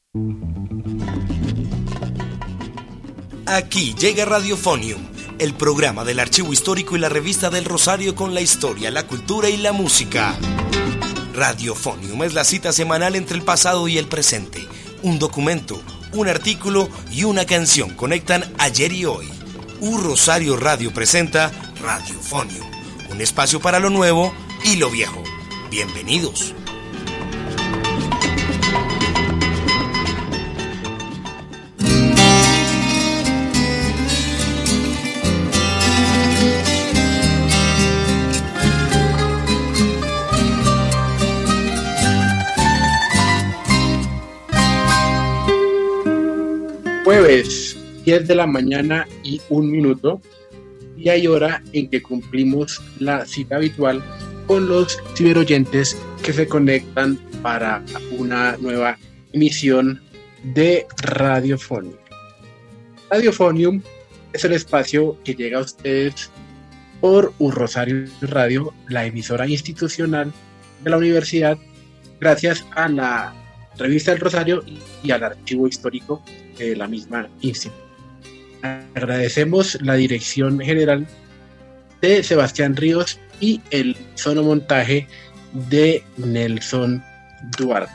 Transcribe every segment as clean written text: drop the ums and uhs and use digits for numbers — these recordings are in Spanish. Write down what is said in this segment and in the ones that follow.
Aquí llega Radiofonium, el programa del Archivo Histórico y la Revista del Rosario con la historia, la cultura y la música. Radiofonium es la cita semanal entre el pasado y el presente. Un documento, un artículo y una canción conectan ayer y hoy. Rosario Radio presenta Radiofonium, un espacio para lo nuevo y lo viejo. Bienvenidos. Jueves, 10 de la mañana y 1 minuto, día y hora en que cumplimos la cita habitual con los ciberoyentes que se conectan para una nueva emisión de Radiofonium. Radiofonium es el espacio que llega a ustedes por Rosario Radio, la emisora institucional de la universidad, gracias a la Revista del Rosario y al Archivo Histórico de la misma institución. Agradecemos la dirección general de Sebastián Ríos y el sonomontaje de Nelson Duarte.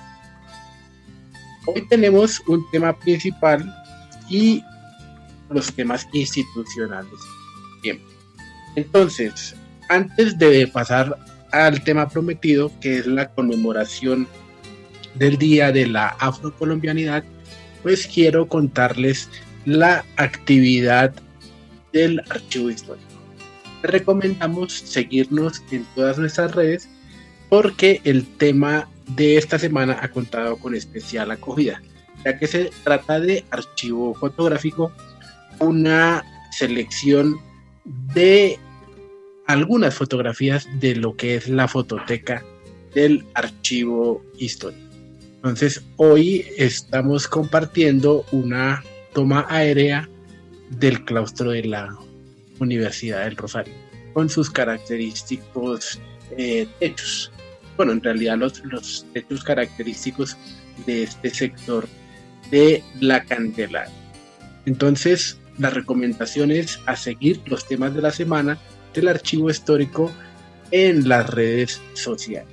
Hoy tenemos un tema principal y los temas institucionales. Bien, entonces, antes de pasar al tema prometido, que es la conmemoración del Día de la Afrocolombianidad, pues quiero contarles la actividad del Archivo Histórico. Les recomendamos seguirnos en todas nuestras redes porque el tema de esta semana ha contado con especial acogida, ya que se trata de archivo fotográfico, una selección de algunas fotografías de lo que es la fototeca del Archivo Histórico. Entonces, hoy estamos compartiendo una toma aérea del claustro de la Universidad del Rosario, con sus característicos techos. Bueno, en realidad los techos característicos de este sector de la Candelaria. Entonces, la recomendación es a seguir los temas de la semana del Archivo Histórico en las redes sociales.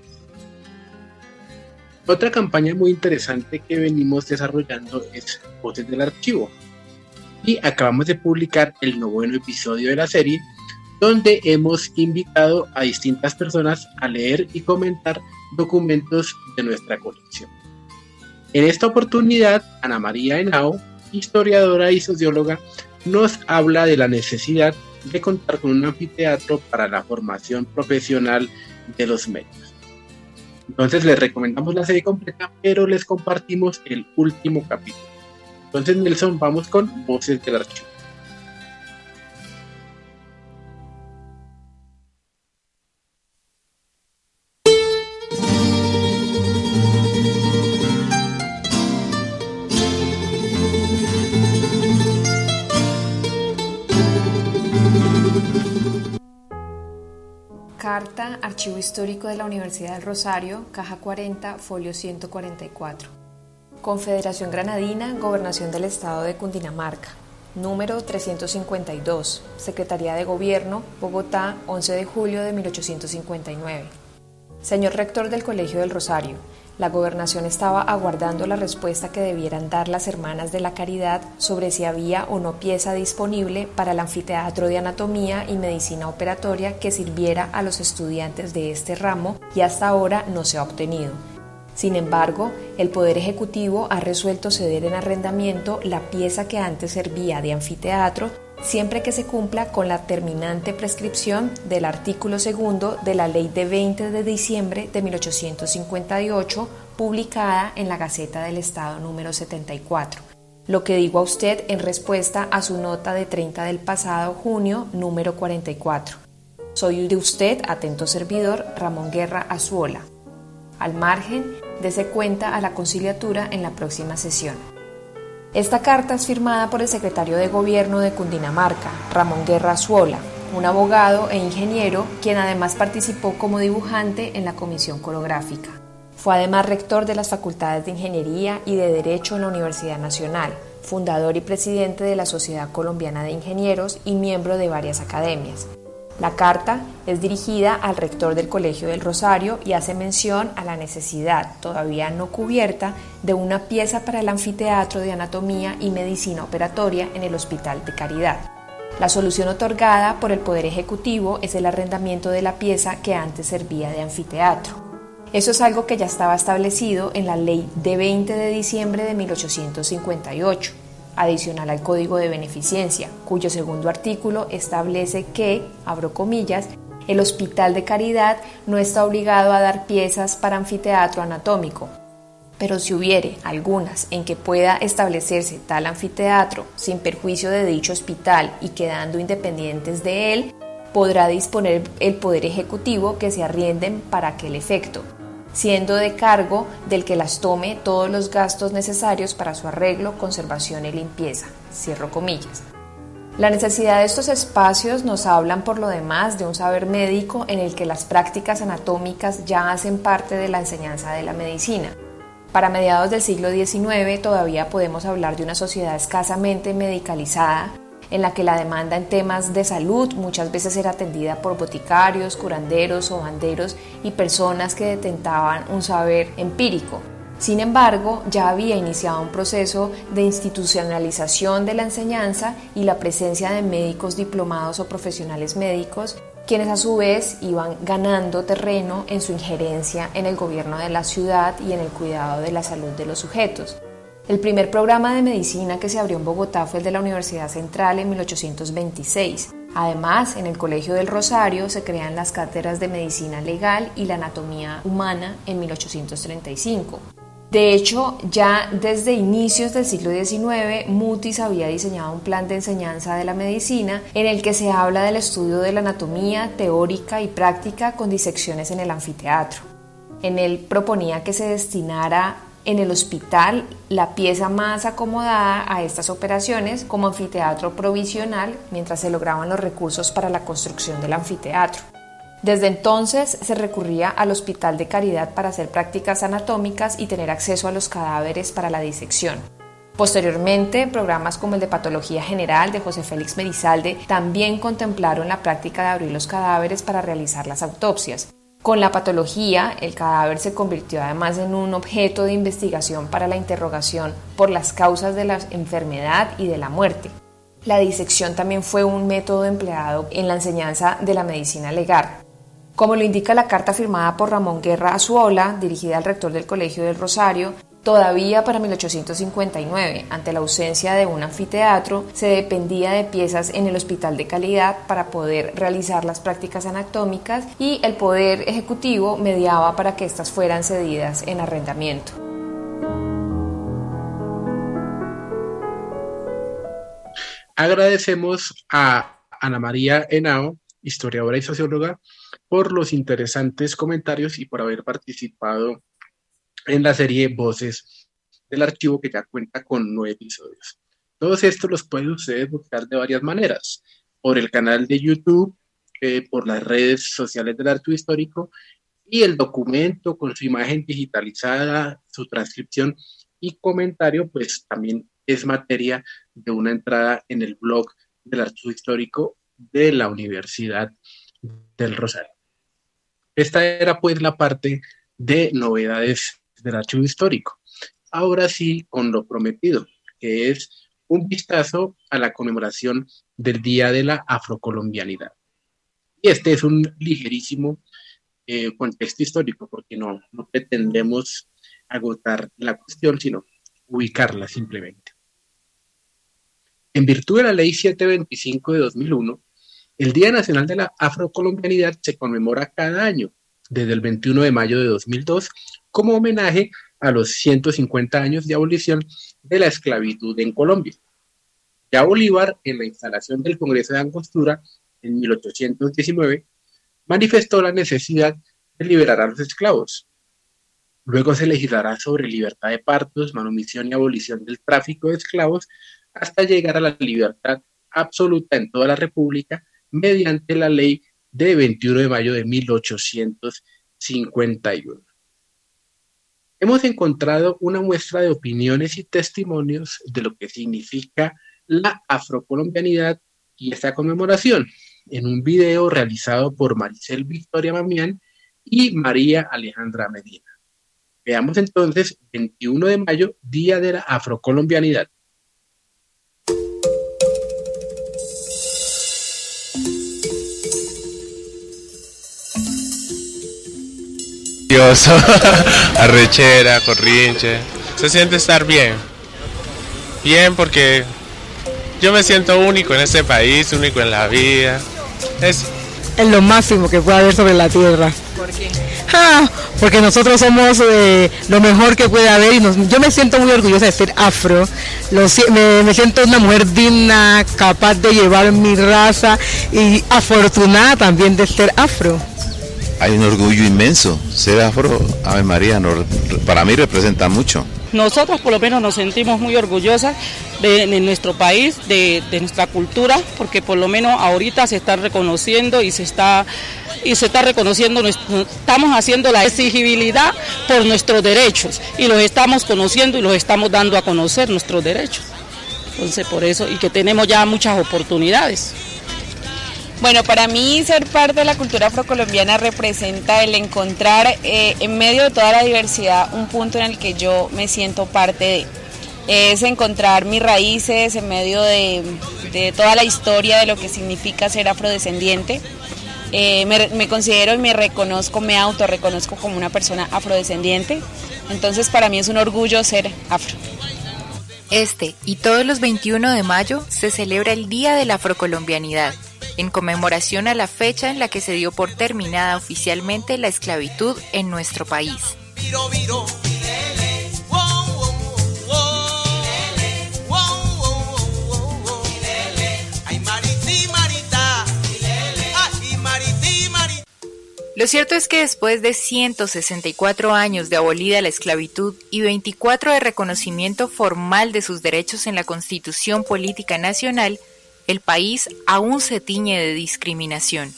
Otra campaña muy interesante que venimos desarrollando es Voces del Archivo. Y acabamos de publicar el 9º episodio de la serie, donde hemos invitado a distintas personas a leer y comentar documentos de nuestra colección. En esta oportunidad, Ana María Henao, historiadora y socióloga, nos habla de la necesidad de contar con un anfiteatro para la formación profesional de los medios. Entonces les recomendamos la serie completa, pero les compartimos el último capítulo. Entonces, Nelson, vamos con Voces del Archivo. Carta Archivo Histórico de la Universidad del Rosario, caja 40, folio 144. Confederación Granadina, Gobernación del Estado de Cundinamarca. Número 352. Secretaría de Gobierno, Bogotá, 11 de julio de 1859. Señor Rector del Colegio del Rosario, la Gobernación estaba aguardando la respuesta que debieran dar las Hermanas de la Caridad sobre si había o no pieza disponible para el anfiteatro de anatomía y medicina operatoria que sirviera a los estudiantes de este ramo y hasta ahora no se ha obtenido. Sin embargo, el Poder Ejecutivo ha resuelto ceder en arrendamiento la pieza que antes servía de anfiteatro siempre que se cumpla con la terminante prescripción del artículo 2 de la Ley de 20 de diciembre de 1858, publicada en la Gaceta del Estado número 74. Lo que digo a usted en respuesta a su nota de 30 del pasado junio, número 44. Soy de usted, atento servidor, Ramón Guerra Azuola. Al margen, dese cuenta a la conciliatura en la próxima sesión. Esta carta es firmada por el secretario de Gobierno de Cundinamarca, Ramón Guerra Azuola, un abogado e ingeniero quien además participó como dibujante en la comisión coreográfica. Fue además rector de las Facultades de Ingeniería y de Derecho en la Universidad Nacional, fundador y presidente de la Sociedad Colombiana de Ingenieros y miembro de varias academias. La carta es dirigida al rector del Colegio del Rosario y hace mención a la necesidad, todavía no cubierta, de una pieza para el anfiteatro de anatomía y medicina operatoria en el Hospital de Caridad. La solución otorgada por el Poder Ejecutivo es el arrendamiento de la pieza que antes servía de anfiteatro. Eso es algo que ya estaba establecido en la Ley de 20 de diciembre de 1858. Adicional al Código de Beneficencia, cuyo segundo artículo establece que, abro comillas, el Hospital de Caridad no está obligado a dar piezas para anfiteatro anatómico, pero si hubiere algunas en que pueda establecerse tal anfiteatro sin perjuicio de dicho hospital y quedando independientes de él, podrá disponer el Poder Ejecutivo que se arrienden para aquel efecto, siendo de cargo del que las tome todos los gastos necesarios para su arreglo, conservación y limpieza. Cierro comillas. La necesidad de estos espacios nos hablan por lo demás de un saber médico en el que las prácticas anatómicas ya hacen parte de la enseñanza de la medicina. Para mediados del siglo XIX todavía podemos hablar de una sociedad escasamente medicalizada, en la que la demanda en temas de salud muchas veces era atendida por boticarios, curanderos, sobanderos y personas que detentaban un saber empírico. Sin embargo, ya había iniciado un proceso de institucionalización de la enseñanza y la presencia de médicos diplomados o profesionales médicos, quienes a su vez iban ganando terreno en su injerencia en el gobierno de la ciudad y en el cuidado de la salud de los sujetos. El primer programa de medicina que se abrió en Bogotá fue el de la Universidad Central en 1826. Además, en el Colegio del Rosario se crean las cátedras de Medicina Legal y la Anatomía Humana en 1835. De hecho, ya desde inicios del siglo XIX, Mutis había diseñado un plan de enseñanza de la medicina en el que se habla del estudio de la anatomía teórica y práctica con disecciones en el anfiteatro. En él proponía que se destinara en el hospital la pieza más acomodada a estas operaciones como anfiteatro provisional mientras se lograban los recursos para la construcción del anfiteatro. Desde entonces se recurría al Hospital de Caridad para hacer prácticas anatómicas y tener acceso a los cadáveres para la disección. Posteriormente, programas como el de Patología General de José Félix Merizalde también contemplaron la práctica de abrir los cadáveres para realizar las autopsias. Con la patología, el cadáver se convirtió además en un objeto de investigación para la interrogación por las causas de la enfermedad y de la muerte. La disección también fue un método empleado en la enseñanza de la medicina legal. Como lo indica la carta firmada por Ramón Guerra Azuola, dirigida al rector del Colegio del Rosario, todavía para 1859, ante la ausencia de un anfiteatro, se dependía de piezas en el Hospital de Caridad para poder realizar las prácticas anatómicas y el Poder Ejecutivo mediaba para que éstas fueran cedidas en arrendamiento. Agradecemos a Ana María Henao, historiadora y socióloga, por los interesantes comentarios y por haber participado en la serie Voces del Archivo, que ya cuenta con 9 episodios. Todos estos los pueden ustedes buscar de varias maneras: por el canal de YouTube, por las redes sociales del Archivo Histórico, y el documento con su imagen digitalizada, su transcripción y comentario, pues también es materia de una entrada en el blog del Archivo Histórico de la Universidad del Rosario. Esta era pues la parte de novedades del Archivo Histórico. Ahora sí, con lo prometido, que es un vistazo a la conmemoración del Día de la Afrocolombianidad. Y este es un ligerísimo contexto histórico, porque no pretendemos agotar la cuestión, sino ubicarla simplemente. En virtud de la Ley 725 de 2001, el Día Nacional de la Afrocolombianidad se conmemora cada año, desde el 21 de mayo de 2002, como homenaje a los 150 años de abolición de la esclavitud en Colombia. Ya Bolívar, en la instalación del Congreso de Angostura en 1819, manifestó la necesidad de liberar a los esclavos. Luego se legislará sobre libertad de partos, manumisión y abolición del tráfico de esclavos, hasta llegar a la libertad absoluta en toda la República mediante la ley de 21 de mayo de 1851. hemos encontrado una muestra de opiniones y testimonios de lo que significa la afrocolombianidad y esta conmemoración en un video realizado por Maricel Victoria Mamián y María Alejandra Medina. Veamos entonces 21 de mayo, Día de la Afrocolombianidad. Arrechera, corrinche. Se siente estar bien. Bien porque yo me siento único en este país, único en la vida. Es lo máximo que puede haber sobre la tierra. ¿Por qué? Porque nosotros somos lo mejor que puede haber y yo me siento muy orgullosa de ser afro. Me siento una mujer digna, capaz de llevar mi raza y afortunada también de ser afro. Hay un orgullo inmenso. Ser afro, Ave María, para mí representa mucho. Nosotros por lo menos nos sentimos muy orgullosas de nuestro país, de nuestra cultura, porque por lo menos ahorita se está reconociendo y se está reconociendo, estamos haciendo la exigibilidad por nuestros derechos y los estamos conociendo y los estamos dando a conocer nuestros derechos. Entonces por eso, y que tenemos ya muchas oportunidades. Bueno, para mí ser parte de la cultura afrocolombiana representa el encontrar en medio de toda la diversidad un punto en el que yo me siento parte de. Es encontrar mis raíces en medio de toda la historia de lo que significa ser afrodescendiente. Me considero y me autorreconozco como una persona afrodescendiente. Entonces para mí es un orgullo ser afro. Este y todos los 21 de mayo se celebra el Día de la Afrocolombianidad, en conmemoración a la fecha en la que se dio por terminada oficialmente la esclavitud en nuestro país. Lo cierto es que después de 164 años de abolida la esclavitud y 24 de reconocimiento formal de sus derechos en la Constitución Política Nacional, el país aún se tiñe de discriminación.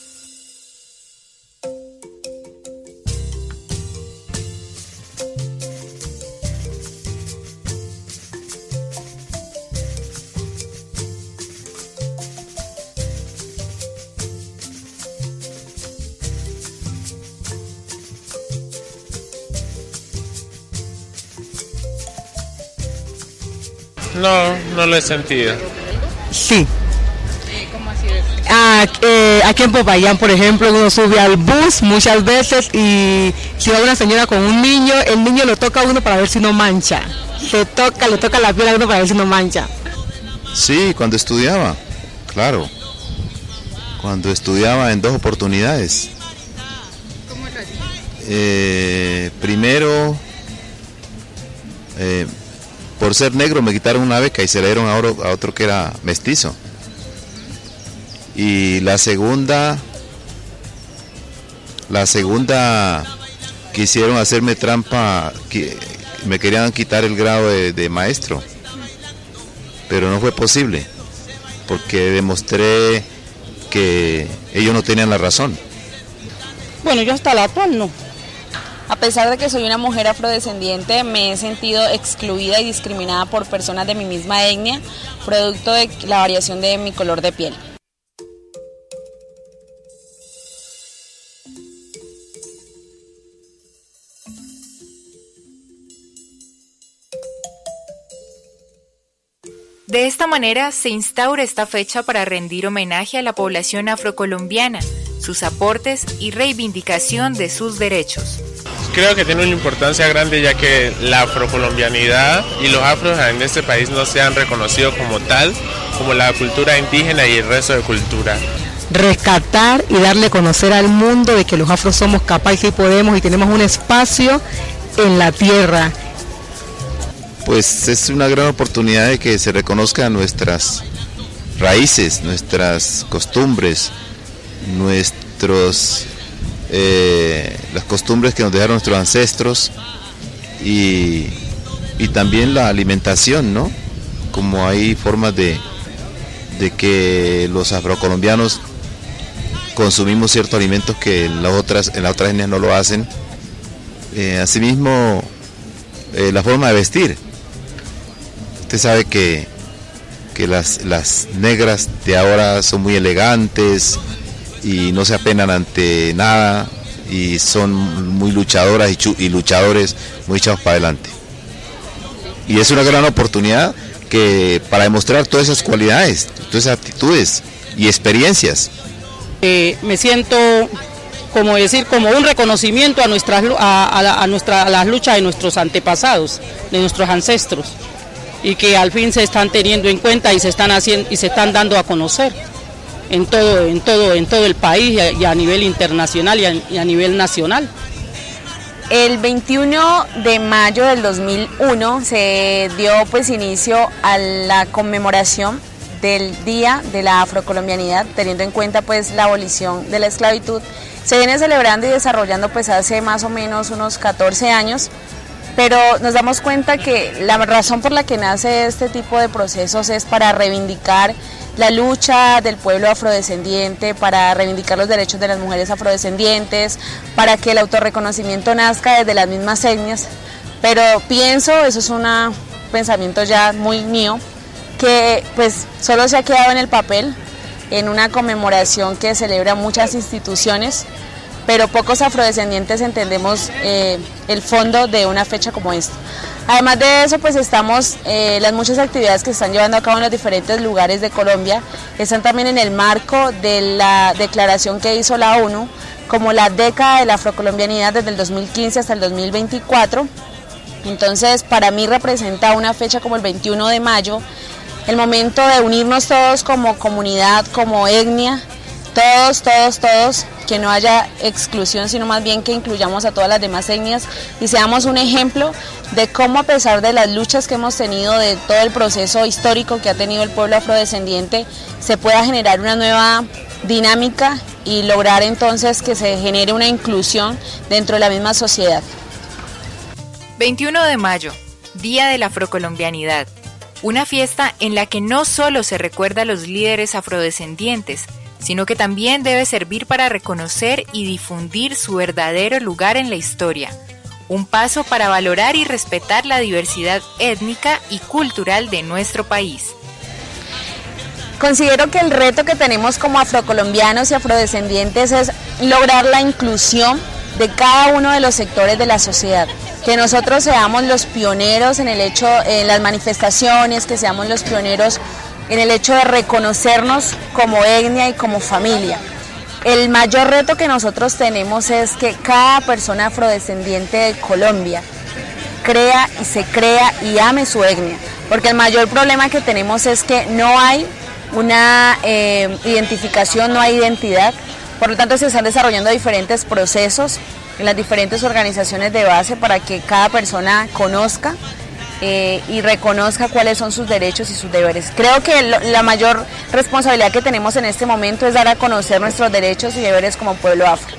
No lo he sentido. Sí. ¿Cómo ha sido? Aquí en Popayán, por ejemplo, uno sube al bus muchas veces y si va una señora con un niño, el niño lo toca a uno para ver si no mancha. Le toca la piel a uno para ver si no mancha. Sí, cuando estudiaba, claro. Cuando estudiaba en 2 oportunidades. ¿Cómo lo hacía? Primero, por ser negro me quitaron una beca y se le dieron a otro que era mestizo. Y la segunda quisieron hacerme trampa, me querían quitar el grado de maestro, pero no fue posible, porque demostré que ellos no tenían la razón. Bueno, yo hasta la actual no. A pesar de que soy una mujer afrodescendiente, me he sentido excluida y discriminada por personas de mi misma etnia, producto de la variación de mi color de piel. De esta manera se instaura esta fecha para rendir homenaje a la población afrocolombiana, sus aportes y reivindicación de sus derechos. Creo que tiene una importancia grande ya que la afrocolombianidad y los afros en este país no se han reconocido como tal, como la cultura indígena y el resto de cultura. Rescatar y darle a conocer al mundo de que los afros somos capaces y podemos y tenemos un espacio en la tierra. Pues es una gran oportunidad de que se reconozcan nuestras raíces, nuestras costumbres, las costumbres que nos dejaron nuestros ancestros y también la alimentación, ¿no? Como hay formas de que los afrocolombianos consumimos ciertos alimentos que en las otras etnias no lo hacen. Asimismo, la forma de vestir. Usted sabe que las negras de ahora son muy elegantes y no se apenan ante nada y son muy luchadoras y luchadores muy echados para adelante. Y es una gran oportunidad para demostrar todas esas cualidades, todas esas actitudes y experiencias. Me siento como un reconocimiento a las luchas de nuestros antepasados, de nuestros ancestros, y que al fin se están teniendo en cuenta y se están dando a conocer en todo el país y a nivel internacional y a nivel nacional. El 21 de mayo del 2001 se dio pues inicio a la conmemoración del Día de la Afrocolombianidad, teniendo en cuenta pues la abolición de la esclavitud. Se viene celebrando y desarrollando pues hace más o menos unos 14 años, pero nos damos cuenta que la razón por la que nace este tipo de procesos es para reivindicar la lucha del pueblo afrodescendiente, para reivindicar los derechos de las mujeres afrodescendientes, para que el autorreconocimiento nazca desde las mismas etnias, pero pienso, eso es un pensamiento ya muy mío, que pues solo se ha quedado en el papel, en una conmemoración que celebra muchas instituciones, pero pocos afrodescendientes entendemos el fondo de una fecha como esta. Además de eso, pues estamos, las muchas actividades que se están llevando a cabo en los diferentes lugares de Colombia, están también en el marco de la declaración que hizo la ONU, como la década de la afrocolombianidad desde el 2015 hasta el 2024. Entonces, para mí representa una fecha como el 21 de mayo, el momento de unirnos todos como comunidad, como etnia, todos, que no haya exclusión, sino más bien que incluyamos a todas las demás etnias y seamos un ejemplo de cómo, a pesar de las luchas que hemos tenido, de todo el proceso histórico que ha tenido el pueblo afrodescendiente, se pueda generar una nueva dinámica y lograr entonces que se genere una inclusión dentro de la misma sociedad. 21 de mayo, Día de la Afrocolombianidad, una fiesta en la que no solo se recuerda a los líderes afrodescendientes, sino que también debe servir para reconocer y difundir su verdadero lugar en la historia, un paso para valorar y respetar la diversidad étnica y cultural de nuestro país. Considero que el reto que tenemos como afrocolombianos y afrodescendientes es lograr la inclusión de cada uno de los sectores de la sociedad, que nosotros seamos los pioneros en las manifestaciones, que seamos los pioneros en el hecho de reconocernos como etnia y como familia. El mayor reto que nosotros tenemos es que cada persona afrodescendiente de Colombia crea y ame su etnia, porque el mayor problema que tenemos es que no hay una identificación, no hay identidad, por lo tanto se están desarrollando diferentes procesos en las diferentes organizaciones de base para que cada persona conozca y reconozca cuáles son sus derechos y sus deberes. Creo que la mayor responsabilidad que tenemos en este momento es dar a conocer nuestros derechos y deberes como pueblo afro.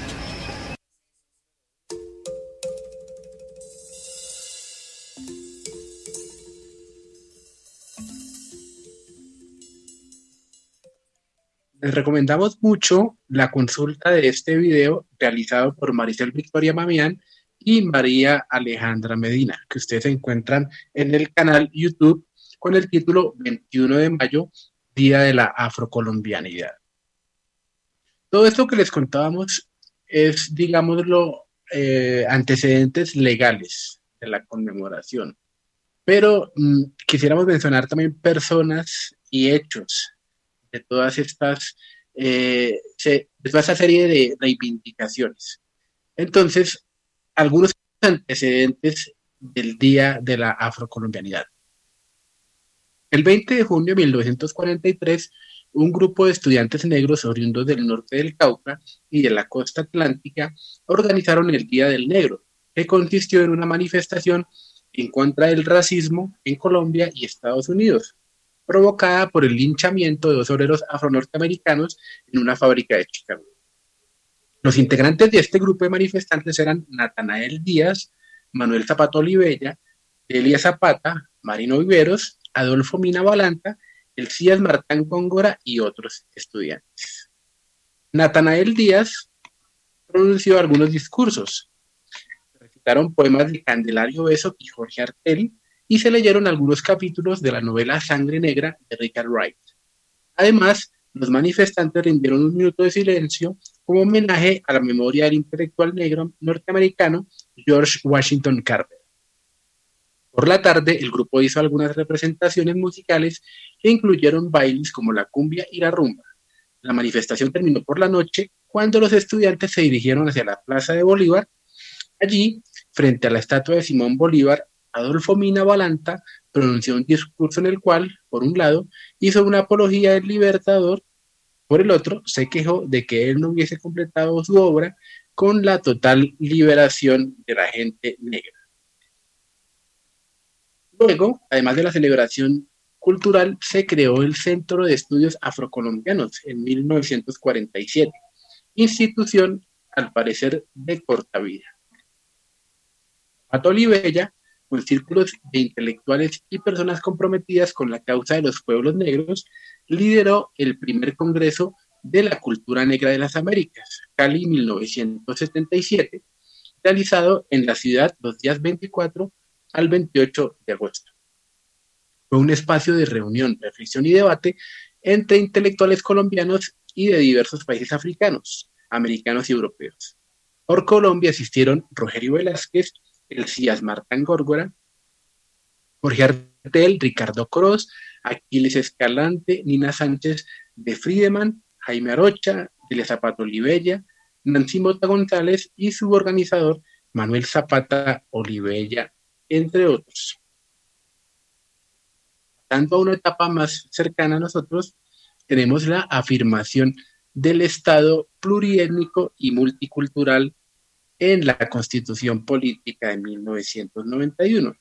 Les recomendamos mucho la consulta de este video realizado por Maricel Victoria Mamián y María Alejandra Medina, que ustedes encuentran en el canal YouTube con el título 21 de mayo, Día de la Afrocolombianidad. Todo esto que les contábamos es, digámoslo, antecedentes legales de la conmemoración, pero quisiéramos mencionar también personas y hechos de todas estas, de toda esta serie de reivindicaciones. Entonces, algunos antecedentes del Día de la Afrocolombianidad. El 20 de junio de 1943, un grupo de estudiantes negros oriundos del norte del Cauca y de la costa atlántica organizaron el Día del Negro, que consistió en una manifestación en contra del racismo en Colombia y Estados Unidos, provocada por el linchamiento de 2 obreros afronorteamericanos en una fábrica de Chicago. Los integrantes de este grupo de manifestantes eran Natanael Díaz, Manuel Zapata Olivella, Elia Zapata, Marino Viveros, Adolfo Mina Balanta, Elías Martán Góngora y otros estudiantes. Natanael Díaz pronunció algunos discursos, recitaron poemas de Candelario Beso y Jorge Artel, y se leyeron algunos capítulos de la novela Sangre Negra de Richard Wright. Además, los manifestantes rindieron un minuto de silencio como homenaje a la memoria del intelectual negro norteamericano George Washington Carver. Por la tarde, el grupo hizo algunas representaciones musicales que incluyeron bailes como la cumbia y la rumba. La manifestación terminó por la noche cuando los estudiantes se dirigieron hacia la Plaza de Bolívar. Allí, frente a la estatua de Simón Bolívar, Adolfo Mina Balanta pronunció un discurso en el cual, por un lado, hizo una apología del Libertador, por el otro, se quejó de que él no hubiese completado su obra con la total liberación de la gente negra. Luego, además de la celebración cultural, se creó el Centro de Estudios Afrocolombianos en 1947, institución, al parecer, de corta vida. Zapato Olivella, con círculos de intelectuales y personas comprometidas con la causa de los pueblos negros, lideró el primer Congreso de la Cultura Negra de las Américas, Cali 1977, realizado en la ciudad los días 24 al 28 de agosto. Fue un espacio de reunión, reflexión y debate entre intelectuales colombianos y de diversos países africanos, americanos y europeos. Por Colombia asistieron Rogerio Velázquez, Elías Martán Góngora, Jorge Artel, Ricardo Cros, Aquiles Escalante, Nina Sánchez de Friedemann, Jaime Arocha, Delia Zapata Olivella, Nancy Mota González y su organizador Manuel Zapata Olivella, entre otros. Pasando a una etapa más cercana a nosotros, tenemos la afirmación del Estado pluriétnico y multicultural en la Constitución Política de 1991,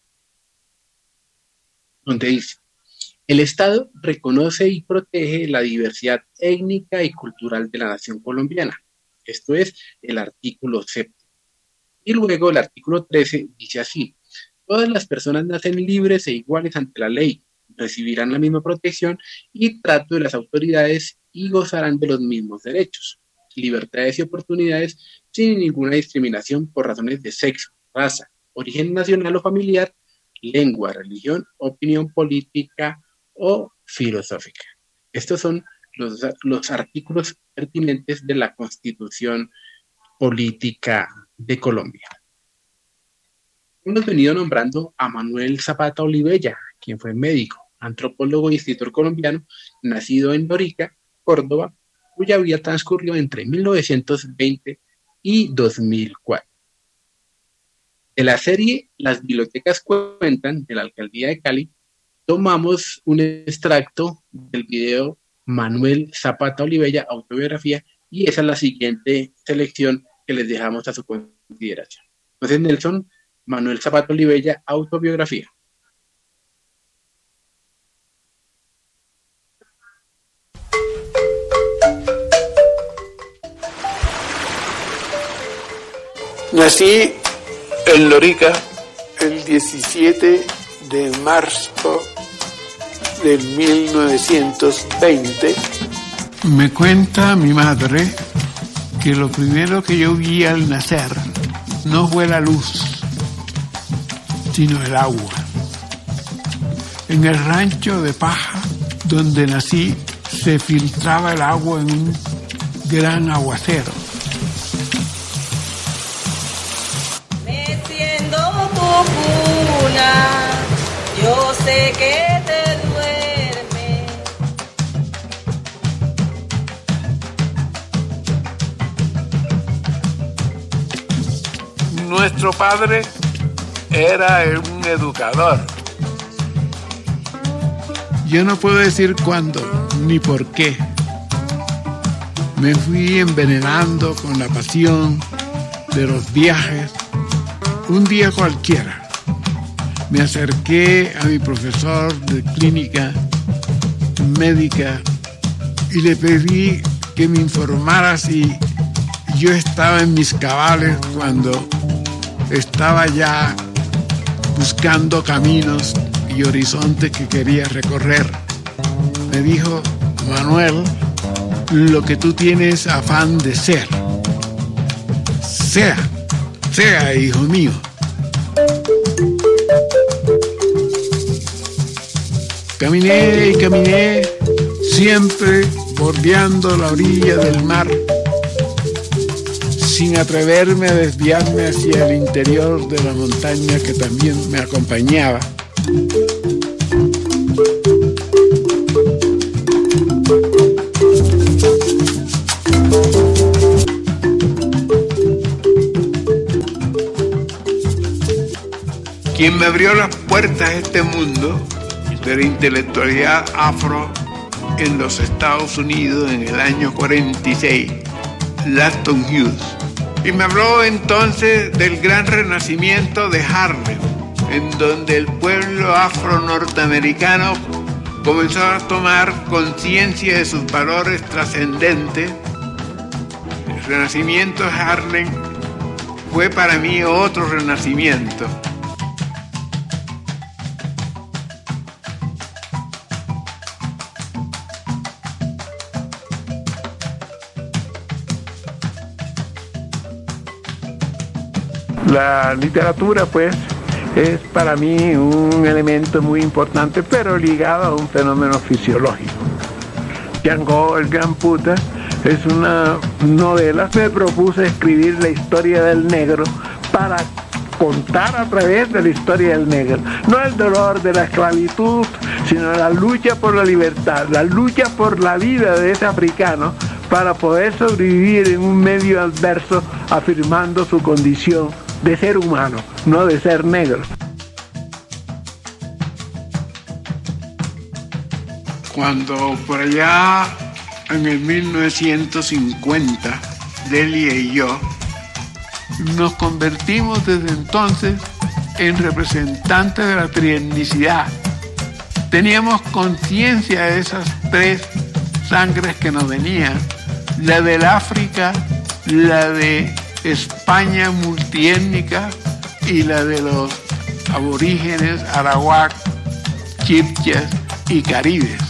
donde dice: el Estado reconoce y protege la diversidad étnica y cultural de la nación colombiana. Esto es el artículo 7. Y luego el artículo 13 dice así: todas las personas nacen libres e iguales ante la ley, recibirán la misma protección y trato de las autoridades y gozarán de los mismos derechos, libertades y oportunidades sin ninguna discriminación por razones de sexo, raza, origen nacional o familiar, lengua, religión, opinión política o filosófica. Estos son los artículos pertinentes de la Constitución Política de Colombia. Hemos venido nombrando a Manuel Zapata Olivella, quien fue médico, antropólogo y escritor colombiano, nacido en Lorica, Córdoba, cuya vida transcurrió entre 1920 y 2004. De la serie Las Bibliotecas Cuentan, de la Alcaldía de Cali, tomamos un extracto del video Manuel Zapata Olivella, autobiografía, y esa es la siguiente selección que les dejamos a su consideración. Entonces, Nelson, Manuel Zapata Olivella, autobiografía. Nací en Lorica el 17 de marzo del 1920. Me cuenta mi madre que lo primero que yo vi al nacer no fue la luz, sino el agua. En el rancho de paja donde nací se filtraba el agua en un gran aguacero. Yo sé que te duerme. Nuestro padre era un educador. Yo no puedo decir cuándo ni por qué. Me fui envenenando con la pasión de los viajes. Un día cualquiera me acerqué a mi profesor de clínica médica y le pedí que me informara si yo estaba en mis cabales cuando estaba ya buscando caminos y horizontes que quería recorrer. Me dijo: Manuel, lo que tú tienes afán de ser, sea, hijo mío. Caminé y caminé, siempre bordeando la orilla del mar, sin atreverme a desviarme hacia el interior de la montaña que también me acompañaba. Quien me abrió las puertas a este mundo de la intelectualidad afro en los Estados Unidos en el año 46, Langston Hughes. Y me habló entonces del gran renacimiento de Harlem, en donde el pueblo afro-norteamericano comenzó a tomar conciencia de sus valores trascendentes. El renacimiento de Harlem fue para mí otro renacimiento. La literatura, pues, es para mí un elemento muy importante, pero ligado a un fenómeno fisiológico. Django, el Gran Puta, es una novela. Me propuse escribir la historia del negro para contar a través de la historia del negro, no el dolor de la esclavitud, sino la lucha por la libertad, la lucha por la vida de ese africano para poder sobrevivir en un medio adverso, afirmando su condición de ser humano, no de ser negro. Cuando por allá en el 1950, Delia y yo nos convertimos desde entonces en representantes de la trietnicidad. Teníamos conciencia de esas tres sangres que nos venían, la del África, la de España multiétnica y la de los aborígenes arawak, chipchas y caribes.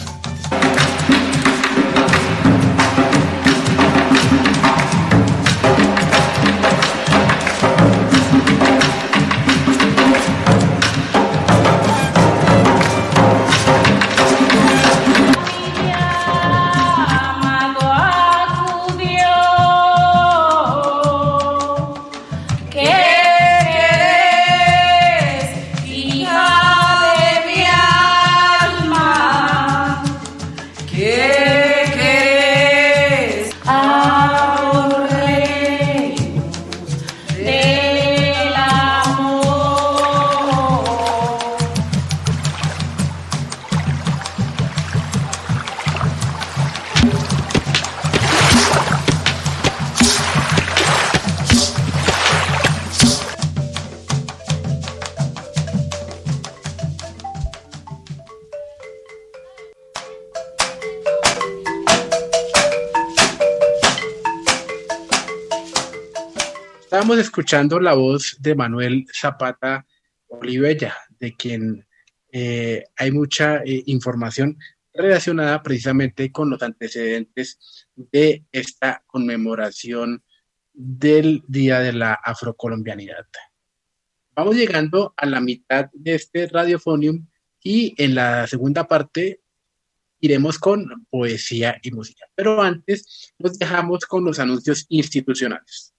Estábamos escuchando la voz de Manuel Zapata Olivella, de quien hay mucha información relacionada precisamente con los antecedentes de esta conmemoración del Día de la Afrocolombianidad. Vamos llegando a la mitad de este Radiofonium y en la segunda parte iremos con poesía y música. Pero antes nos dejamos con los anuncios institucionales.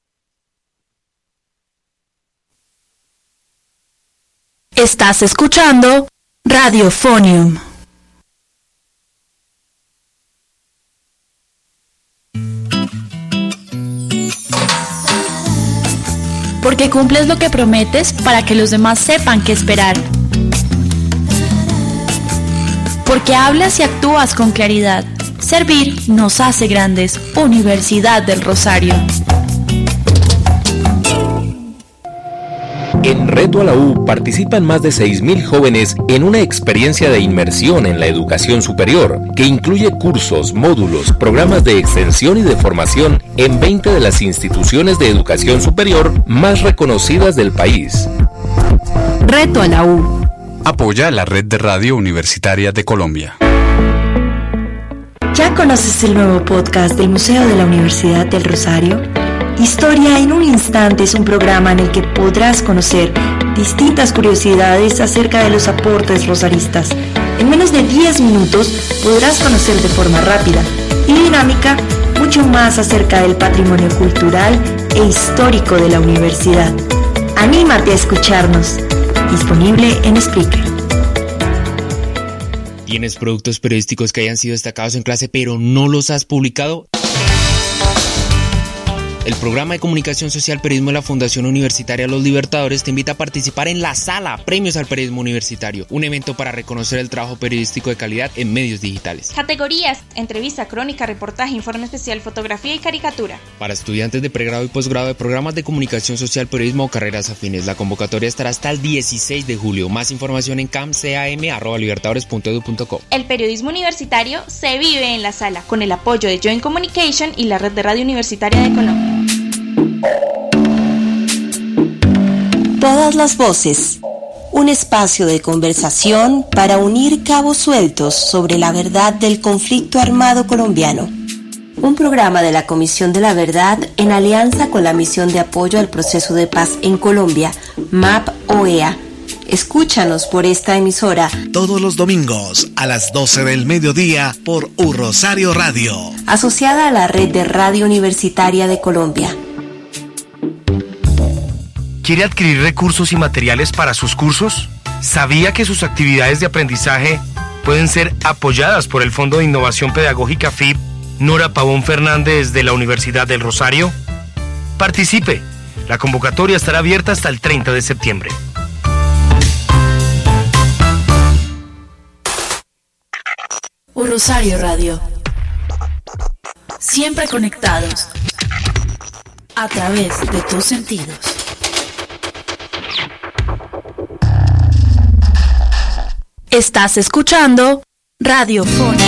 Estás escuchando Radiofonium. Porque cumples lo que prometes para que los demás sepan qué esperar. Porque hablas y actúas con claridad. Servir nos hace grandes. Universidad del Rosario. En Reto a la U participan más de 6.000 jóvenes en una experiencia de inmersión en la educación superior que incluye cursos, módulos, programas de extensión y de formación en 20 de las instituciones de educación superior más reconocidas del país. Reto a la U. Apoya la Red de Radio Universitaria de Colombia. ¿Ya conoces el nuevo podcast del Museo de la Universidad del Rosario? Historia en un instante es un programa en el que podrás conocer distintas curiosidades acerca de los aportes rosaristas. En menos de 10 minutos podrás conocer de forma rápida y dinámica mucho más acerca del patrimonio cultural e histórico de la universidad. ¡Anímate a escucharnos! Disponible en Spreaker. ¿Tienes productos periodísticos que hayan sido destacados en clase pero no los has publicado? El programa de comunicación social Periodismo de la Fundación Universitaria Los Libertadores te invita a participar en la Sala Premios al Periodismo Universitario, un evento para reconocer el trabajo periodístico de calidad en medios digitales. Categorías: entrevista, crónica, reportaje, informe especial, fotografía y caricatura. Para estudiantes de pregrado y posgrado de programas de comunicación social, periodismo o carreras afines, la convocatoria estará hasta el 16 de julio. Más información en camcam@libertadores.edu.co. El periodismo universitario se vive en la sala, con el apoyo de Joint Communication y la Red de Radio Universitaria de Colombia. Todas las voces, un espacio de conversación para unir cabos sueltos sobre la verdad del conflicto armado colombiano. Un programa de la Comisión de la Verdad en alianza con la Misión de Apoyo al Proceso de Paz en Colombia, MAP-OEA. Escúchanos por esta emisora todos los domingos a las 12 del mediodía por Rosario Radio, asociada a la Red de Radio Universitaria de Colombia. ¿Quiere adquirir recursos y materiales para sus cursos? ¿Sabía que sus actividades de aprendizaje pueden ser apoyadas por el Fondo de Innovación Pedagógica FIP Nora Pavón Fernández de la Universidad del Rosario? Participe. La convocatoria estará abierta hasta el 30 de septiembre. Rosario Radio. Siempre conectados a través de tus sentidos. Estás escuchando Radio Fónico.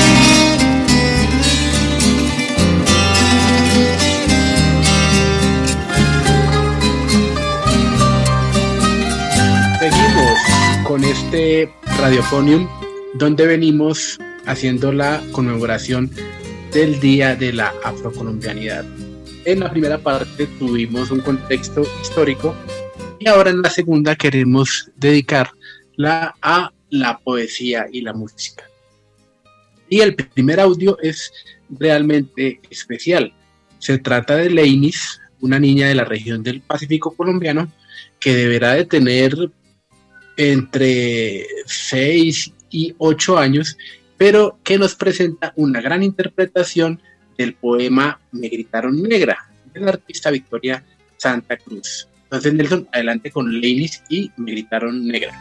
Seguimos con este Radiofonium, donde venimos haciendo la conmemoración del Día de la Afrocolombianidad. En la primera parte tuvimos un contexto histórico y ahora en la segunda queremos dedicarla a la poesía y la música. Y el primer audio es realmente especial. Se trata de Leinis, una niña de la región del Pacífico colombiano que deberá de tener entre 6 y 8 años, pero que nos presenta una gran interpretación del poema Me gritaron negra, del artista Victoria Santa Cruz. Entonces, Nelson, adelante con Leinis y Me gritaron negra.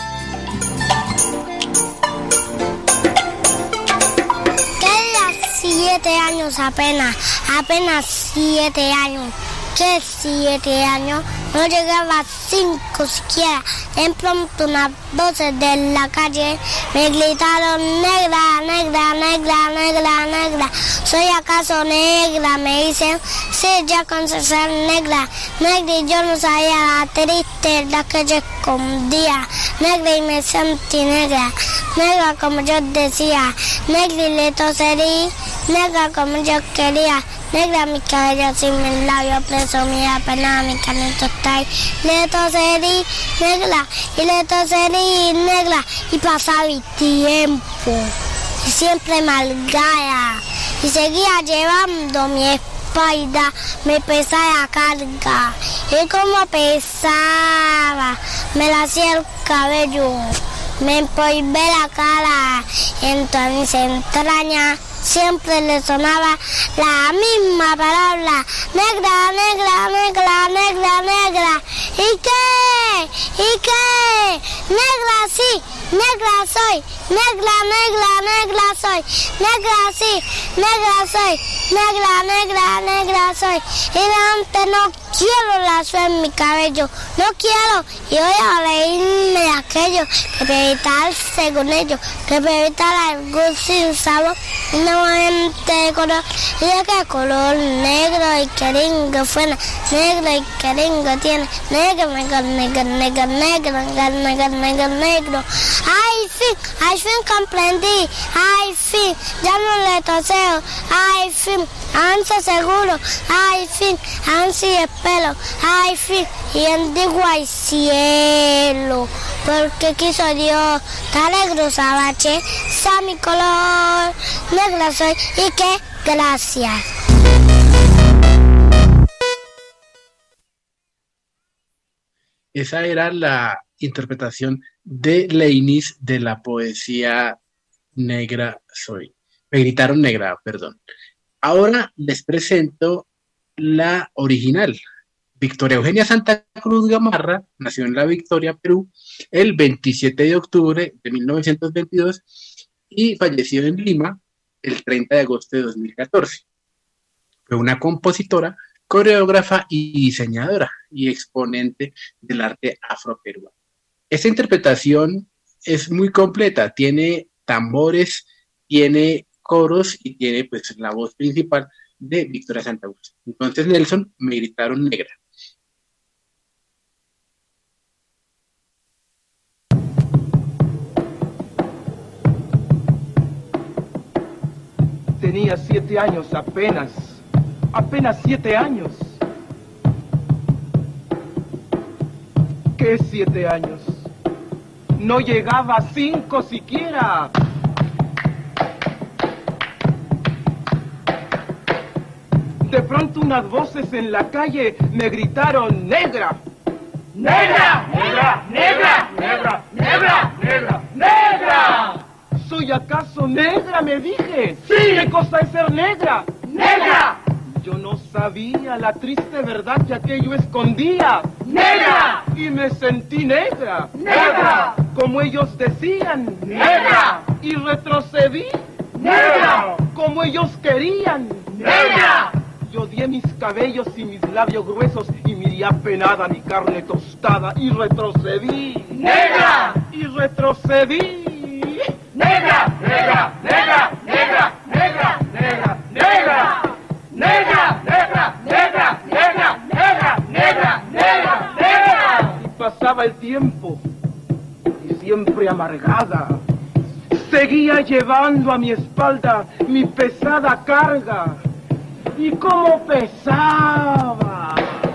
¿Qué 7 años apenas 7 años? ¿Qué 7 años? No llegaba a 5 siquiera. En pronto unas voces de la calle me gritaron negra, negra, negra, negra, negra. ¿Soy acaso negra? Me dicen, sí, ya con ser negra. Negra y yo no sabía la triste la que yo escondía. Negra y me sentí negra. Negra como yo decía. Negra y le toserí. Negra como yo quería. Negra mi cabello sin mis labios preso, mi pena, mi canito está ahí. Le toserí negra y le toserí negra y pasaba el tiempo y siempre malgada y seguía llevando mi espalda, me pesaba la carga y como pesaba me la hacía el cabello, me empolvé la cara y en todas mis entrañas siempre le sonaba la misma palabra, negra, negra, negra, negra, negra. ¿Y qué? ¿Y qué? Negra sí, negra soy, negra, negra, negra soy, negra sí, negra soy, negra, negra, negra soy. Y delante no quiero lazo en mi cabello, no quiero, y voy a reírme de aquello que puede evitar según ellos, que puede evitar algún sin sabor, nuevamente de color, y de qué color, negro y queringo fuera, negro y queringo tiene, negro, negro, negro, negro, negro, negro, negro, negro, negro. Ay al fin comprendí, al fin, ya no le toseo, al fin, ansia seguro, al fin, ansia espero, al fin, y bendigo al cielo, porque quiso Dios, dale cruz abache, sea mi color, negra soy, y que gracias. Esa era la interpretación de Leinis de la poesía Negra Soy. Me gritaron negra, perdón. Ahora les presento la original. Victoria Eugenia Santa Cruz Gamarra nació en La Victoria, Perú, el 27 de octubre de 1922 y falleció en Lima el 30 de agosto de 2014. Fue una compositora, coreógrafa y diseñadora y exponente del arte afroperuano. Esta interpretación es muy completa, tiene tambores, tiene coros y tiene pues la voz principal de Victoria Santa Cruz. Entonces, Nelson, me gritaron negra. Tenía 7 años apenas 7 años. ¿Qué 7 años? No llegaba a 5 siquiera. De pronto unas voces en la calle me gritaron negra. ¡Negra! ¡Negra! ¡Negra! ¡Negra! ¡Negra! ¡Negra! ¡Negra! ¿Soy acaso negra? Me dije. ¡Sí! ¿Qué cosa es ser negra? ¡Negra! Yo no sabía la triste verdad que aquello escondía. ¡Negra! Y me sentí negra. ¡Negra! Como ellos decían. ¡Negra! Y retrocedí. ¡Negra! Como ellos querían. ¡Negra! Yo odié mis cabellos y mis labios gruesos y miré apenada mi carne tostada y retrocedí. ¡Negra! Y retrocedí. ¡Negra! ¡Negra! ¡Negra! ¡Negra! ¡Negra! ¡Negra! ¡Negra! ¡Negra! ¡Negra! ¡Negra! ¡Negra! ¡Negra! ¡Negra! ¡Negra! ¡Negra! Y pasaba el tiempo y siempre amargada seguía llevando a mi espalda mi pesada carga. ¿Y cómo pesaba?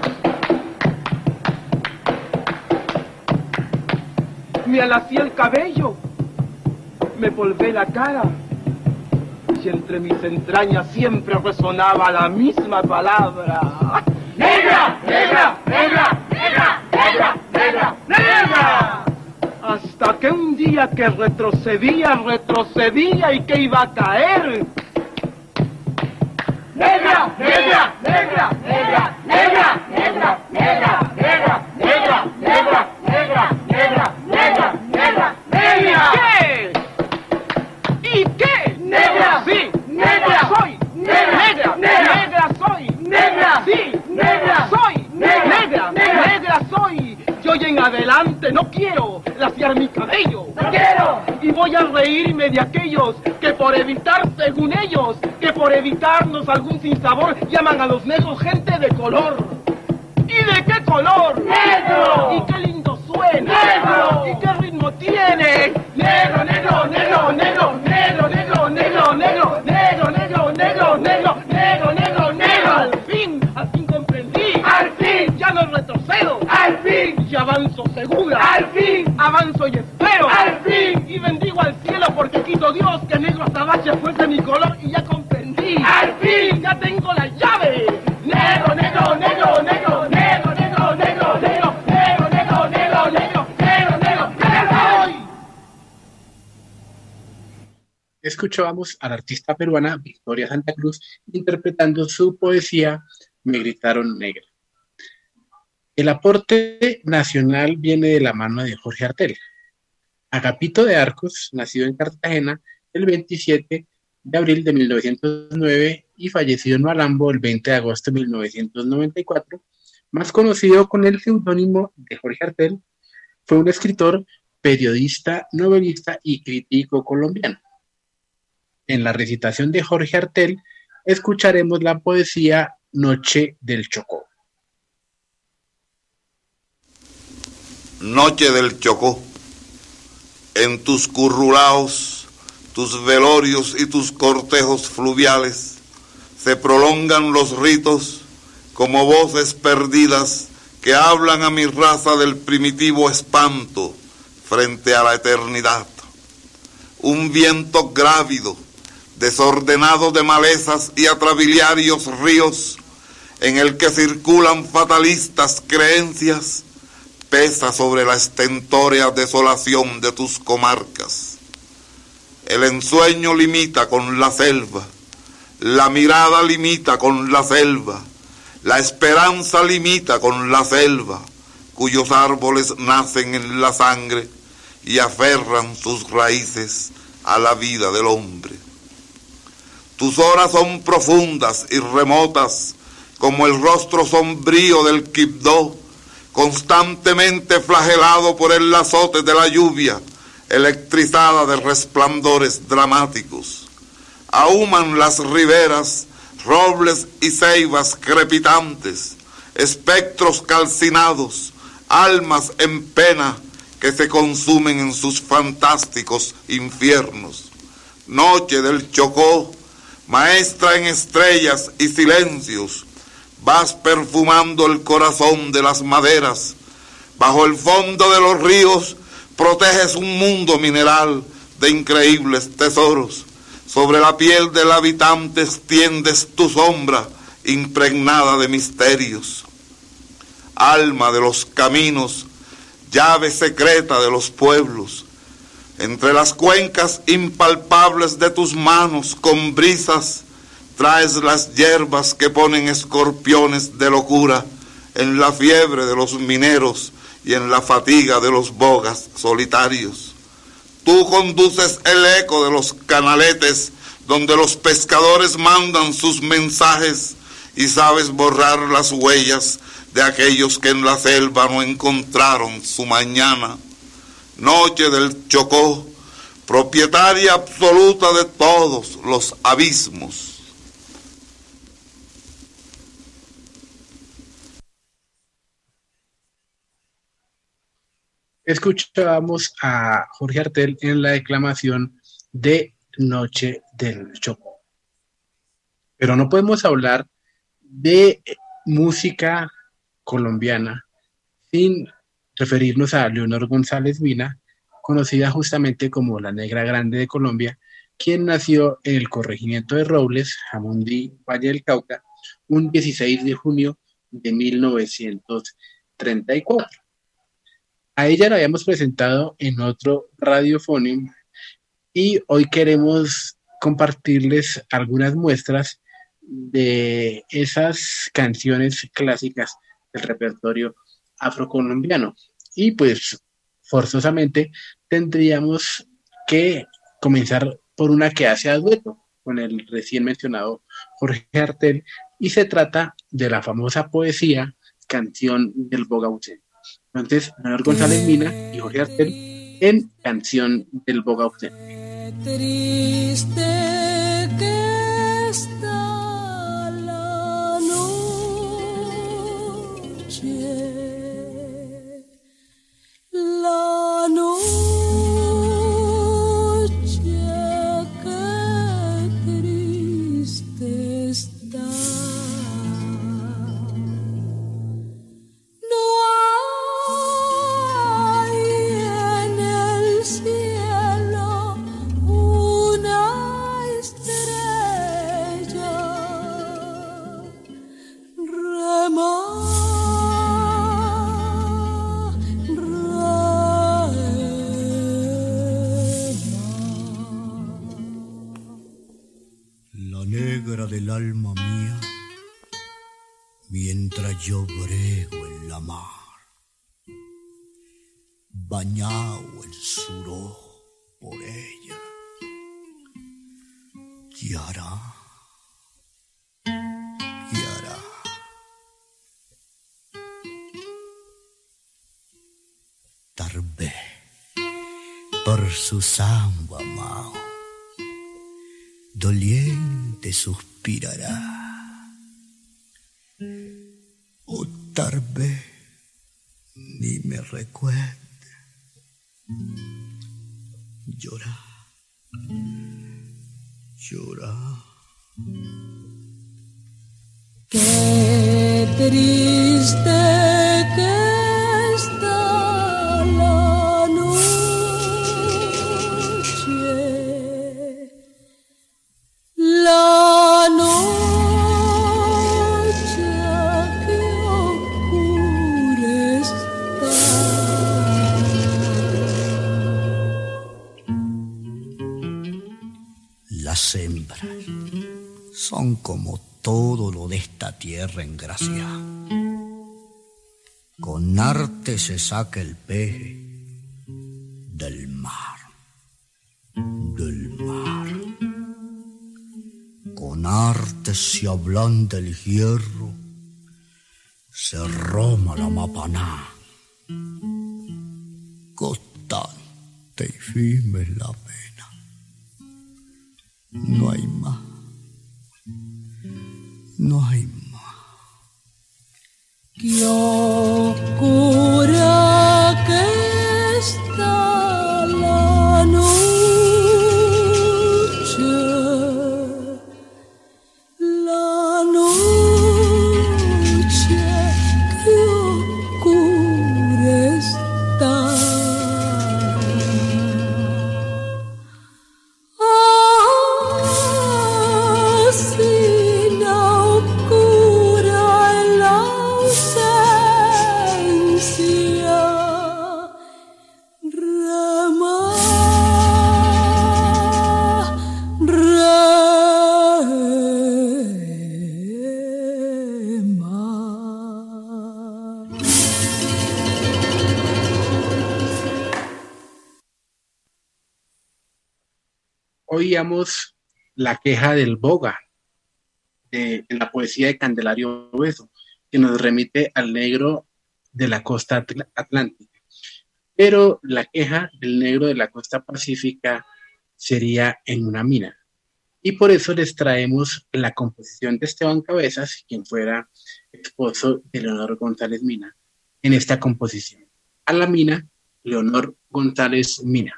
Me alacé el cabello, me polvé la cara, y entre mis entrañas siempre resonaba la misma palabra. ¡Negra! ¡Negra! ¡Negra! ¡Negra! ¡Negra! ¡Negra! ¡Negra! Hasta que un día que retrocedía y que iba a caer. ¡Negra! ¡Negra! ¡Negra! ¡Negra! ¡Negra! ¡Negra! ¡Negra! ¡Negra! ¡Negra! ¡Negra! ¡Negra! ¡Negra! ¡Negra! ¡Negra! ¡Negra! ¿Qué? ¿Y qué? ¡Negra! ¡Sí! ¡Negra soy! ¡Negra! ¡Negra soy! ¡Negra! ¡Sí! ¡Negra soy! ¡Negra! ¡Negra soy! Yo en adelante no quiero laciar mi cabello. ¡No quiero! Y voy a reírme de aquellos que por evitar, según ellos, que por evitarnos algún sinsabor, llaman a los negros gente de color. ¿Y de qué color? ¡Negro! ¿Y qué lindo suena? ¡Negro! ¿Y qué ritmo tiene? ¡Negro, negro, negro, negro, negro, negro, negro, negro, negro, negro, negro, negro, negro, negro, negro! Al fin comprendí. ¡Al fin! Ya no retrocedo. ¡Al fin! Y avanzo segura. ¡Al fin! Avanzo y espero. ¡Al fin! Y bendigo al cielo porque quiso Dios que negro azabache fuese mi color y ya comprendí. ¡Al fin! Ya tengo la llave. Negro, negro, negro, negro, negro, negro, negro, negro, negro, negro, negro, negro, negro, negro, negro. Escuchábamos a la artista peruana Victoria Santa Cruz interpretando su poesía Me gritaron negra. El aporte nacional viene de la mano de Jorge Artel. Agapito de Arcos, nacido en Cartagena el 27 de abril de 1909 y fallecido en Malambo el 20 de agosto de 1994, más conocido con el seudónimo de Jorge Artel, fue un escritor, periodista, novelista y crítico colombiano. En la recitación de Jorge Artel escucharemos la poesía Noche del Chocó. Noche del Chocó. En tus currulaos, tus velorios y tus cortejos fluviales se prolongan los ritos como voces perdidas que hablan a mi raza del primitivo espanto frente a la eternidad. Un viento grávido, desordenado de malezas y atrabiliarios ríos, en el que circulan fatalistas creencias, pesa sobre la estentórea desolación de tus comarcas. El ensueño limita con la selva, la mirada limita con la selva, la esperanza limita con la selva, cuyos árboles nacen en la sangre y aferran sus raíces a la vida del hombre. Tus horas son profundas y remotas, como el rostro sombrío del Quibdó, constantemente flagelado por el azote de la lluvia, electrizada de resplandores dramáticos. Ahuman las riberas, robles y ceibas crepitantes, espectros calcinados, almas en pena que se consumen en sus fantásticos infiernos. Noche del Chocó, maestra en estrellas y silencios, vas perfumando el corazón de las maderas. Bajo el fondo de los ríos proteges un mundo mineral de increíbles tesoros. Sobre la piel del habitante extiendes tu sombra impregnada de misterios. Alma de los caminos, llave secreta de los pueblos, entre las cuencas impalpables de tus manos con brisas, traes las hierbas que ponen escorpiones de locura en la fiebre de los mineros y en la fatiga de los bogas solitarios. Tú conduces el eco de los canaletes donde los pescadores mandan sus mensajes y sabes borrar las huellas de aquellos que en la selva no encontraron su mañana. Noche del Chocó, propietaria absoluta de todos los abismos. Escuchábamos a Jorge Artel en la declamación de Noche del Chocó. Pero no podemos hablar de música colombiana sin referirnos a Leonor González Mina, conocida justamente como la Negra Grande de Colombia, quien nació en el corregimiento de Robles, Jamundí, Valle del Cauca, un 16 de junio de 1934. A ella la habíamos presentado en otro Radiofonium y hoy queremos compartirles algunas muestras de esas canciones clásicas del repertorio afrocolombiano. Y pues forzosamente tendríamos que comenzar por una que hace a dueto con el recién mencionado Jorge Artel, y se trata de la famosa poesía Canción del Boga ausente. Entonces, Leonor González Mina y Jorge Artel en Canción del Boga ausente. Triste que está la noche, la noche, que triste está. No hay en el cielo una estrella, rema, la negra del alma mía, mientras yo brego en la mar, bañado el suro por ella, guiará, guiará. Tarbé por su samba amado, doliente suspirará. O tal vez ni me recuerde, llora, llora. Qué triste que está la noche, la noche que oscura está. Las hembras son como todo lo de esta tierra en gracia. Con arte se saca el peje del mar, del mar. Con arte se ablanda el hierro, se roma la mapaná. Constante y firme es la pena. No hay más. No hay más. Qué oscura que está la noche, la noche que oscura está. Oíamos la queja del boga en la poesía de Candelario Beso, que nos remite al negro de la costa atlántica. Pero la queja del negro de la costa pacífica sería en una mina. Y por eso les traemos la composición de Esteban Cabezas, quien fuera esposo de Leonor González Mina, en esta composición. A la mina, Leonor González Mina.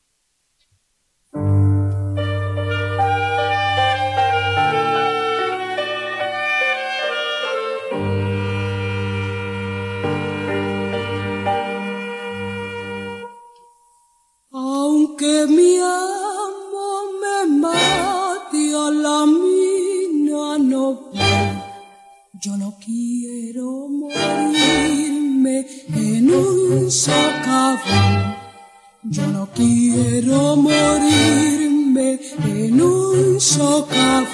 Aunque mi amor me mate a la mina, no voy. Yo no quiero morirme en un socavón. Yo no quiero morirme en un socavón.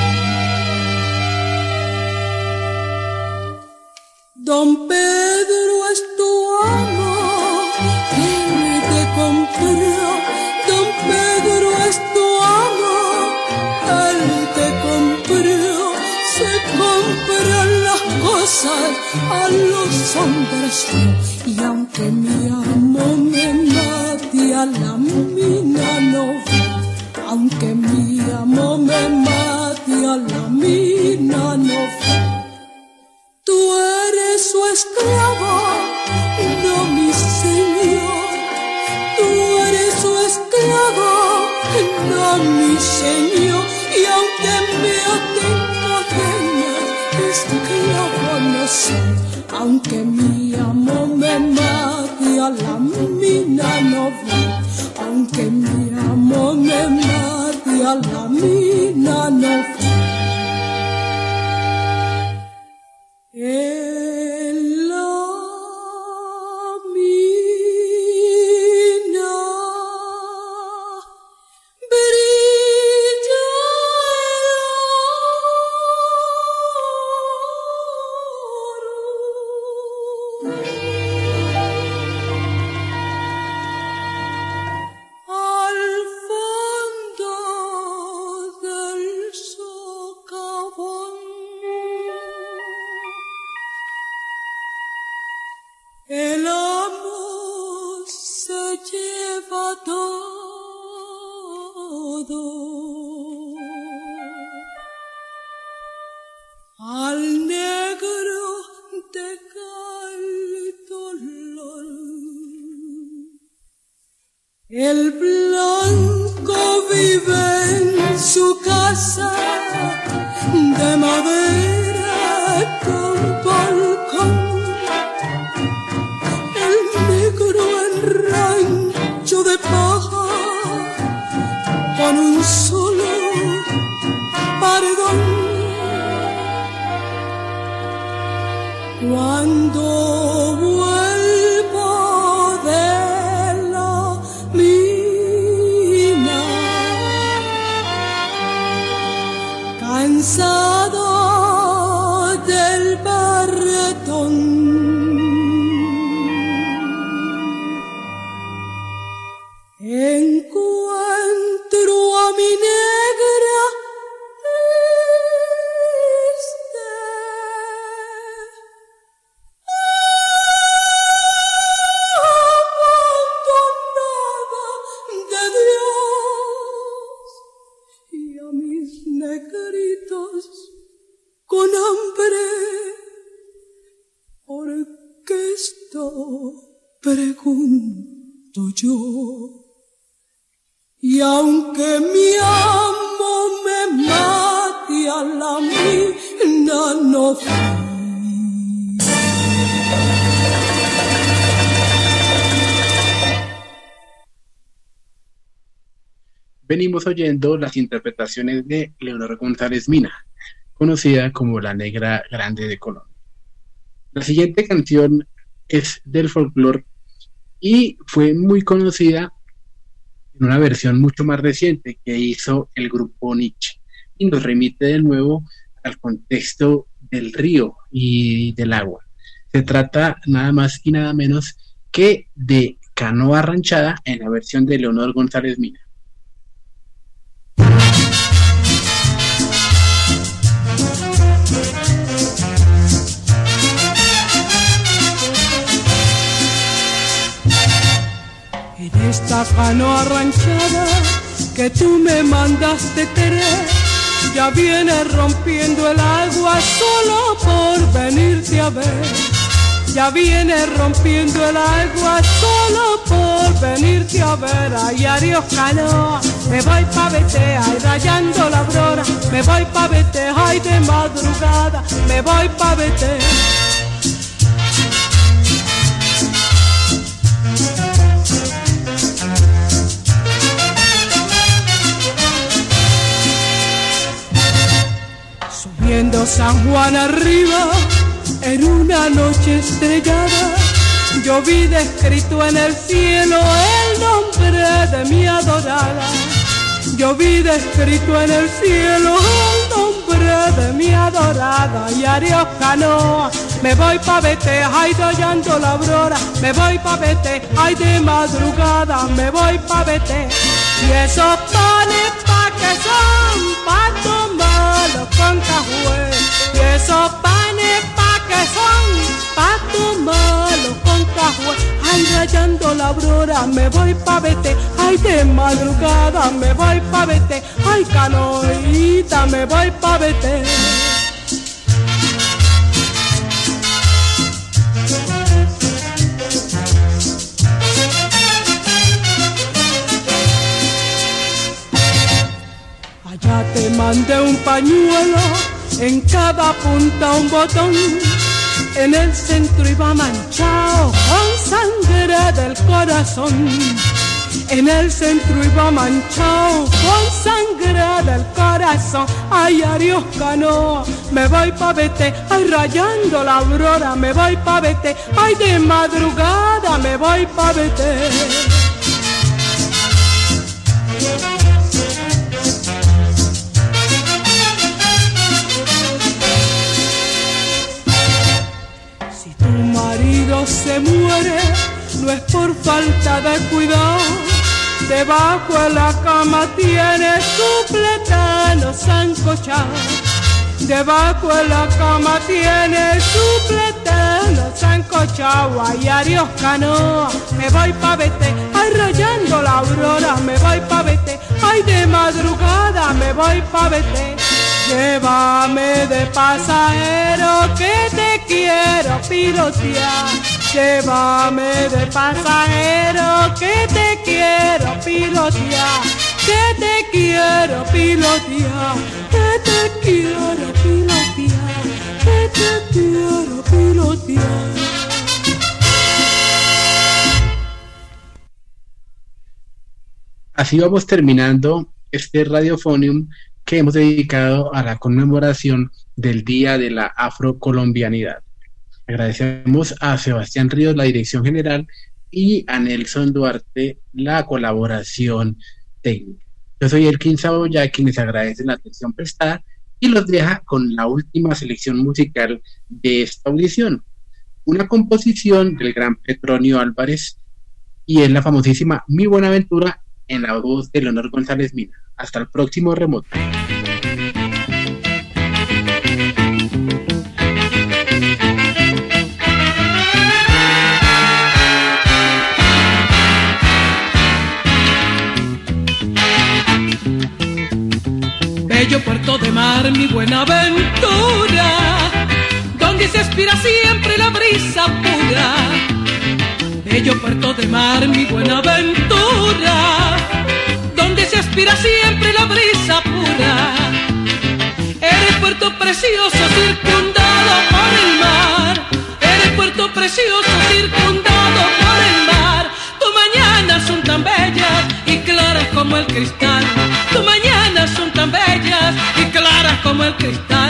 Don Pedro es tu amo, él te compró. Don Pedro es tu amo, él te compró. Se compran las cosas a los hombres, y aunque mi amo me mate a la mina no voy. Aunque mi amo me mate a la mina no voy. Tú eres su esclavo, no mi señor. Tú eres su esclavo, no mi señor. Y aunque me aten cadenas, esclavo no soy. Aunque mi amo me mate a la mina no voy. Aunque mi amo me mate a la mina no voy. En la mina brilla el oro. Al fondo del socavón el amor se lleva todo. Al negro deja el dolor. El blanco vive en su casa de madera con balcón, el negro en rancho de paja con un solo paredón. Cuando vuelvo de la mina, cansado del barretón, encuentro a mi negra triste, abandonada de Dios, y a mis negritos con hambre. ¿Por qué esto pregunto yo? Y aunque mi amo me mate a la mina, no fui. Venimos oyendo las interpretaciones de Leonor González Mina, conocida como la Negra Grande de Colombia. La siguiente canción es del folclore y fue muy conocida en una versión mucho más reciente que hizo el grupo Nietzsche, y nos remite de nuevo al contexto del río y del agua. Se trata nada más y nada menos que de Canoa Ranchada en la versión de Leonor González Mina. En esta canoa ranchada que tú me mandaste tener, ya viene rompiendo el agua solo por venirte a ver. Ya viene rompiendo el agua solo por venirte a ver. Ay, adiós canoa, me voy pa' vete, ay, rayando la aurora, me voy pa' vete, ay, de madrugada, me voy pa' vete. Subiendo San Juan arriba, en una noche estrellada, yo vi descrito en el cielo el nombre de mi adorada. Yo vi descrito en el cielo el nombre de mi adorada. Y adiós canoa, me voy pa' vete, ay, rayando la aurora, me voy pa' vete, ay, de madrugada, me voy pa' vete. Y esos panes pa' que son, pa' tomarlos con cajué. Y esos panes pa' que son, pa' tomarlos con cajué. Ay, rayando la aurora, me voy pa' vete, ay, de madrugada, me voy pa' vete, ay, canoita, me voy pa' vete. Allá te mandé un pañuelo, en cada punta un botón, en el centro iba manchado con sangre del corazón. En el centro iba manchado con sangre del corazón. Ay, adiós canoa, me voy pa' vete, ay, rayando la aurora, me voy pa' vete, ay, de madrugada, me voy pa' vete. Se muere, no es por falta de cuidado, debajo de la cama tiene su plátano sancochado. Debajo de la cama tiene su plátano sancochado. Ay, adiós canoa, me voy pa' vete, ay, rayando la aurora, me voy pa' vete, ay, de madrugada, me voy pa' vete. Llévame de pasajero que te quiero pirotear. Llévame de pasajero que te quiero así vamos terminando este Radiofonium que hemos dedicado a la conmemoración del Día de la Afrocolombianidad. Agradecemos a Sebastián Ríos la dirección general y a Nelson Duarte la colaboración técnica. Yo soy Elkin Saboya, quien les agradece la atención prestada y los deja con la última selección musical de esta audición, una composición del gran Petronio Álvarez, y es la famosísima Mi Buenaventura en la voz de Leonor González Mina. Hasta el próximo remoto. Bello puerto de mar, mi Buenaventura, donde se aspira siempre la brisa pura. Bello puerto de mar, mi Buenaventura, donde se aspira siempre la brisa pura. Eres puerto precioso circundado por el mar, eres puerto precioso circundado por el mar. Tus mañanas son tan bellas y claras como el cristal, tus mañanas son tan bellas y claras como el cristal.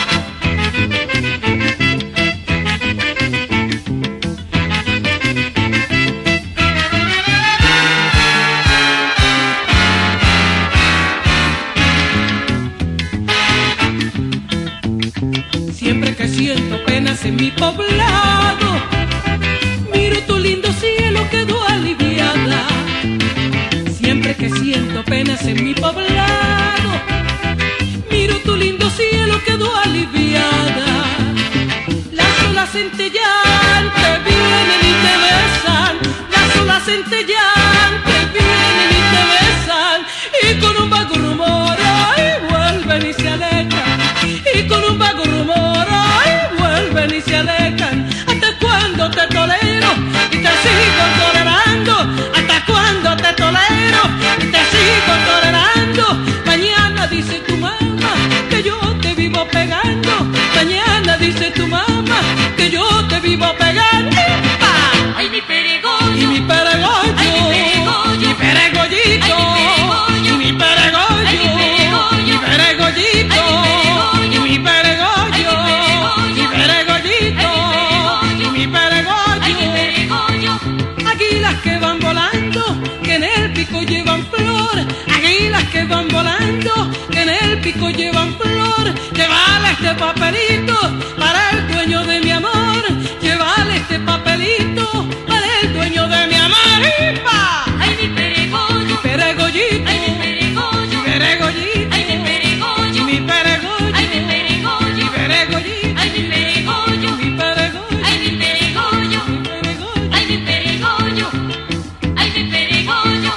Siempre que siento penas en mi poblado, miro tu lindo cielo, quedo aliviada. Siempre que siento penas en mi poblado, miro tu lindo cielo, quedo aliviada. Las olas centellantes vienen y te besan, las olas centellantes vienen y te besan, y con un vago rumor ay, vuelven y se alejan, y con un vago rumor ay, vuelven y se alejan. ¿Hasta cuándo te tolero y te sigo tolerando? ¿Hasta cuándo te tolero y te sigo tolerando? Mañana dice tu mamá que yo te vivo pegando, mañana dice tu mamá que yo te vivo pegando. Ay, mi peregollo, y mi peregollo, ay, mi peregollo, mi peregollito, ay, mi peregollo, y mi peregollo, ay, mi peregollo, y mi peregollito, ay, mi peregollito, y mi peregollito, ay, mi peregollo. águilas que van volando, que en el pico llevan flor, águilas que van volando, que en el pico llevan flor. Llévale este papelito para el dueño de mi amor, llévale este papelito para el dueño de mi amor. ¡Ipa! Ay, mi peregollo, Mi peregollito, ay, mi peregollo, mi peregollito, ay, mi peregollo, y mi peregollo, ay, mi peregollo, mi peregollito, ay, mi peregollo, mi peregollo, ay, mi peregollo, ay, mi peregollo, ay, mi peregollo.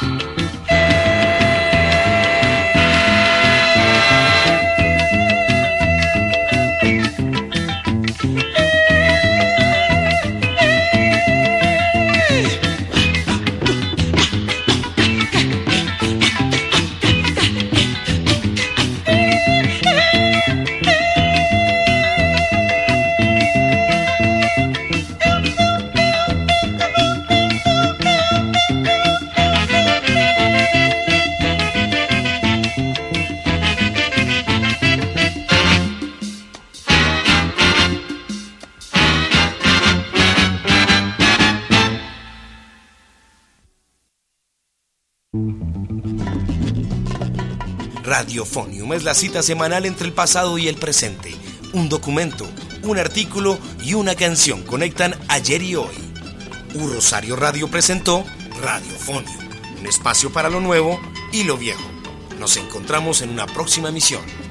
Radiofonium es la cita semanal entre el pasado y el presente. Un documento, un artículo y una canción conectan ayer y hoy. Rosario Radio presentó Radiofonium, un espacio para lo nuevo y lo viejo. Nos encontramos en una próxima emisión.